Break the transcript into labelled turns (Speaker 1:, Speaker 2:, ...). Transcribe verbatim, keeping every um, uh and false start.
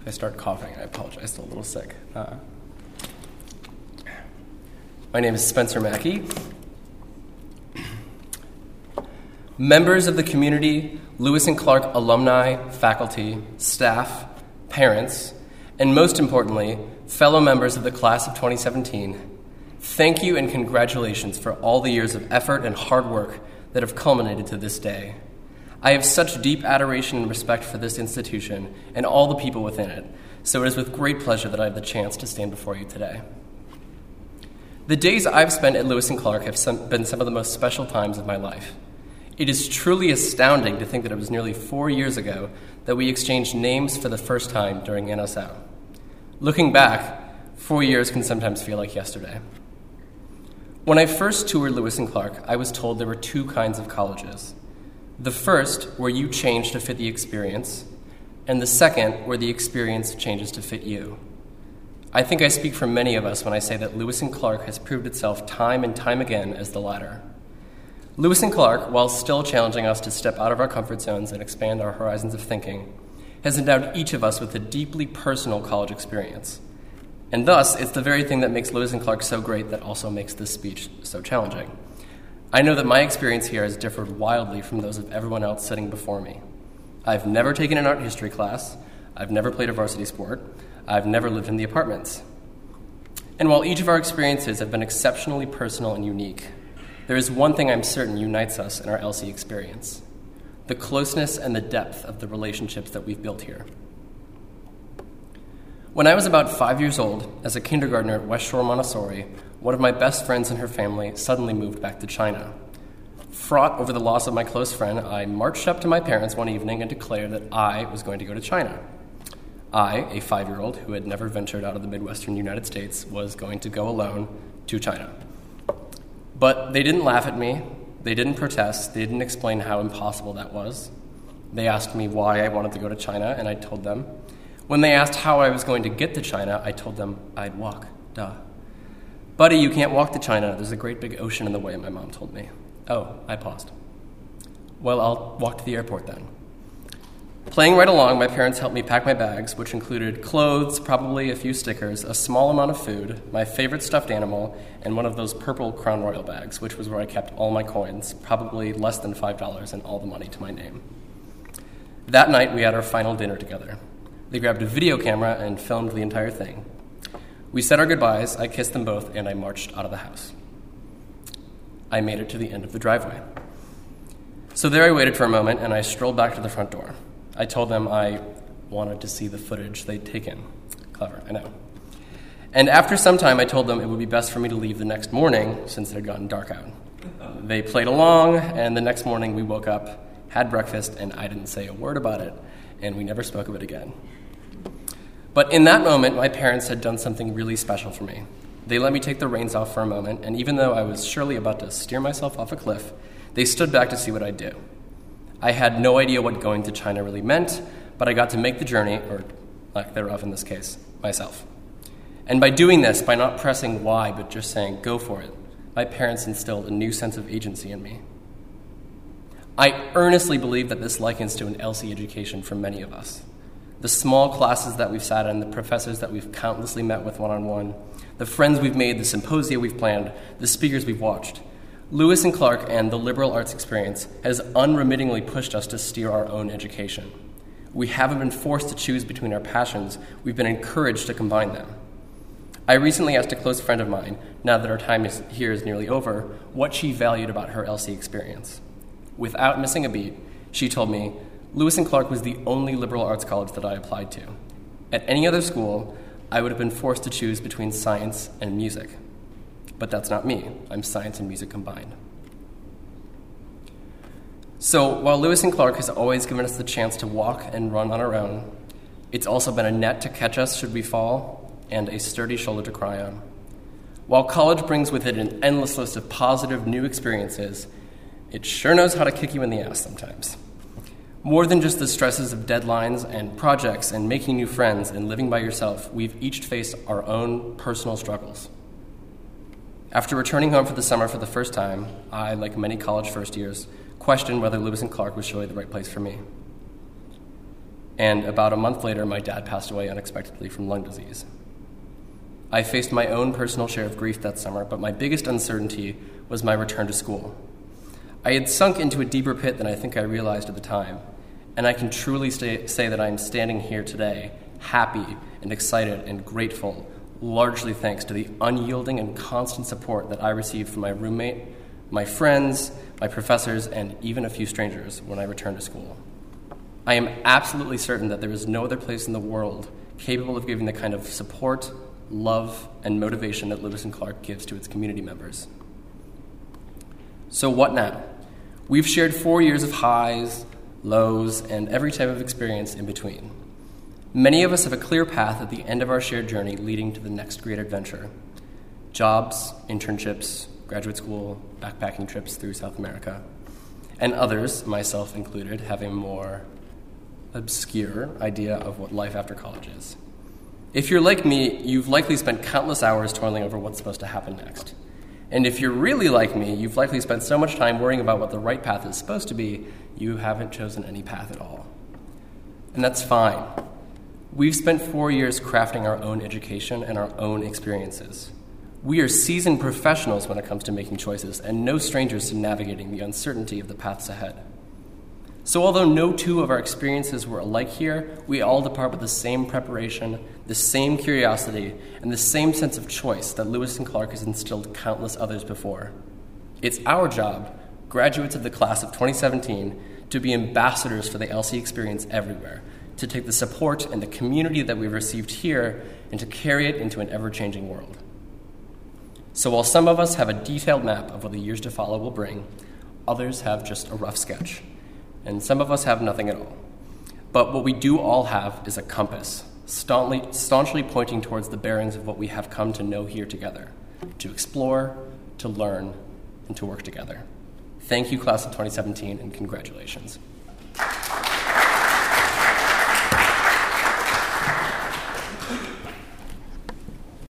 Speaker 1: If I start coughing, I apologize, still a little sick. Uh, my name is Spencer Mackey. Members of the community, Lewis and Clark alumni, faculty, staff, parents, and most importantly, fellow members of the class of twenty seventeen, thank you and congratulations for all the years of effort and hard work that have culminated to this day. I have such deep adoration and respect for this institution and all the people within it, so it is with great pleasure that I have the chance to stand before you today. The days I've spent at Lewis and Clark have some, been some of the most special times of my life. It is truly astounding to think that it was nearly four years ago that we exchanged names for the first time during N S O. Looking back, four years can sometimes feel like yesterday. When I first toured Lewis and Clark, I was told there were two kinds of colleges. The first, where you change to fit the experience, and the second, where the experience changes to fit you. I think I speak for many of us when I say that Lewis and Clark has proved itself time and time again as the latter. Lewis and Clark, while still challenging us to step out of our comfort zones and expand our horizons of thinking, has endowed each of us with a deeply personal college experience. And thus, it's the very thing that makes Lewis and Clark so great that also makes this speech so challenging. I know that my experience here has differed wildly from those of everyone else sitting before me. I've never taken an art history class. I've never played a varsity sport. I've never lived in the apartments. And while each of our experiences have been exceptionally personal and unique, there is one thing I'm certain unites us in our L C experience: the closeness and the depth of the relationships that we've built here. When I was about five years old, as a kindergartner at West Shore Montessori, one of my best friends and her family suddenly moved back to China. Fraught over the loss of my close friend, I marched up to my parents one evening and declared that I was going to go to China. I, a five-year-old who had never ventured out of the Midwestern United States, was going to go alone to China. But they didn't laugh at me, they didn't protest, they didn't explain how impossible that was. They asked me why I wanted to go to China, and I told them. When they asked how I was going to get to China, I told them I'd walk, duh. Buddy, you can't walk to China. There's a great big ocean in the way, my mom told me. Oh, I paused. Well, I'll walk to the airport then. Playing right along, my parents helped me pack my bags, which included clothes, probably a few stickers, a small amount of food, my favorite stuffed animal, and one of those purple Crown Royal bags, which was where I kept all my coins, probably less than five dollars, and all the money to my name. That night, we had our final dinner together. They grabbed a video camera and filmed the entire thing. We said our goodbyes, I kissed them both, and I marched out of the house. I made it to the end of the driveway. So there I waited for a moment, and I strolled back to the front door. I told them I wanted to see the footage they'd taken. Clever, I know. And after some time, I told them it would be best for me to leave the next morning, since it had gotten dark out. They played along, and the next morning we woke up, had breakfast, and I didn't say a word about it, and we never spoke of it again. But in that moment, my parents had done something really special for me. They let me take the reins off for a moment, and even though I was surely about to steer myself off a cliff, they stood back to see what I'd do. I had no idea what going to China really meant, but I got to make the journey, or lack thereof in this case, myself. And by doing this, by not pressing why, but just saying, go for it, my parents instilled a new sense of agency in me. I earnestly believe that this likens to an L C education for many of us. The small classes that we've sat in, the professors that we've countlessly met with one-on-one, the friends we've made, the symposia we've planned, the speakers we've watched. Lewis and Clark and the liberal arts experience has unremittingly pushed us to steer our own education. We haven't been forced to choose between our passions. We've been encouraged to combine them. I recently asked a close friend of mine, now that our time is, here is nearly over, what she valued about her L C experience. Without missing a beat, she told me, Lewis and Clark was the only liberal arts college that I applied to. At any other school, I would have been forced to choose between science and music. But that's not me. I'm science and music combined. So while Lewis and Clark has always given us the chance to walk and run on our own, it's also been a net to catch us should we fall and a sturdy shoulder to cry on. While college brings with it an endless list of positive new experiences, it sure knows how to kick you in the ass sometimes. More than just the stresses of deadlines and projects and making new friends and living by yourself, we've each faced our own personal struggles. After returning home for the summer for the first time, I, like many college first years, questioned whether Lewis and Clark was surely the right place for me. and about a month later, my dad passed away unexpectedly from lung disease. I faced my own personal share of grief that summer, but my biggest uncertainty was my return to school. I had sunk into a deeper pit than I think I realized at the time, and I can truly stay, say that I am standing here today, happy and excited and grateful, largely thanks to the unyielding and constant support that I received from my roommate, my friends, my professors, and even a few strangers when I returned to school. I am absolutely certain that there is no other place in the world capable of giving the kind of support, love, and motivation that Lewis and Clark gives to its community members. So what now? We've shared four years of highs, lows, and every type of experience in between. Many of us have a clear path at the end of our shared journey leading to the next great adventure. Jobs, internships, graduate school, backpacking trips through South America. And others, myself included, have a more obscure idea of what life after college is. If you're like me, you've likely spent countless hours toiling over what's supposed to happen next. And if you're really like me, you've likely spent so much time worrying about what the right path is supposed to be, you haven't chosen any path at all. And that's fine. We've spent four years crafting our own education and our own experiences. We are seasoned professionals when it comes to making choices, and no strangers to navigating the uncertainty of the paths ahead. So although no two of our experiences were alike here, we all depart with the same preparation, the same curiosity, and the same sense of choice that Lewis and Clark has instilled countless others before. It's our job, graduates of the class of twenty seventeen, to be ambassadors for the L C experience everywhere, to take the support and the community that we've received here and to carry it into an ever-changing world. So while some of us have a detailed map of what the years to follow will bring, others have just a rough sketch. And some of us have nothing at all. But what we do all have is a compass, staunchly, staunchly pointing towards the bearings of what we have come to know here together, to explore, to learn, and to work together. Thank you, class of twenty seventeen, and congratulations.